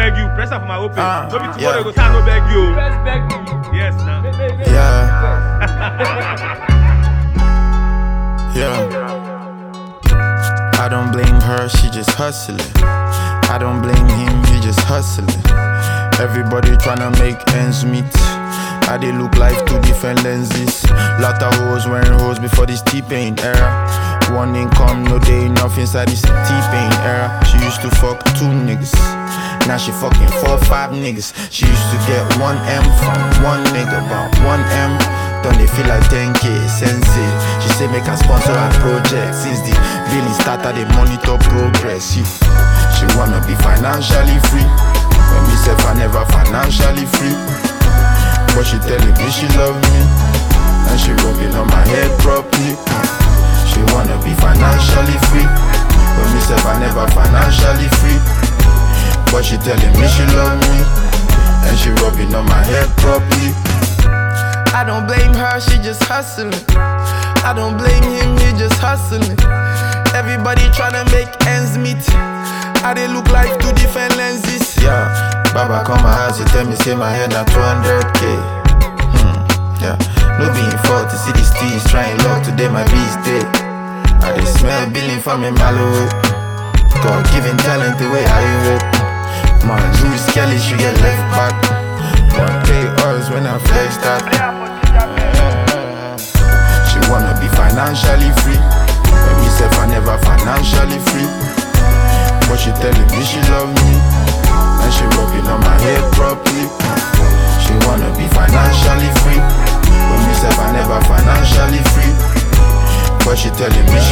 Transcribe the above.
beg you. Press up for my open. Maybe tomorrow go start no beg you. Press beg me. Yes, now. Yeah. I don't blame her, she just hustling. I don't blame him, he just hustling. Everybody tryna make ends meet. I they look like two different lenses. Lot of hoes wearing hoes before this T-Pain era. One income, no day enough inside this T-Pain era. She used to fuck 2 niggas. Now she fucking 4-5 niggas. She used to get 1 M from 1 nigga, about 1 M. Don't they feel like 10K, sensei. She say make her sponsor her project. Since the billing started, they monitor progress. She wanna be financially free. When me say I never financially free. But she telling me she love me. And she rubbing on my head properly. She wanna be financially free. When me say I never financially free. But she telling me she love me. And she rubbing on my head properly. I don't blame her, she just hustling. I don't blame him, he just hustling. Everybody tryna make ends meet. I they look like 2 different lenses. Yeah, Baba come my house, you tell me say my head at 200K. Yeah, no being fault to see these thieves trying love today, my bees dead. I they smell billing from me mallow. God giving talent the way I rip. Man, Louis Kelly, she get left back. 1K us when I flex that. She wanna be financially free. When me say I never financially free. But she telling me she love me. And she rubbing on my head properly. She wanna be financially free. When me say I never financially free. But she telling me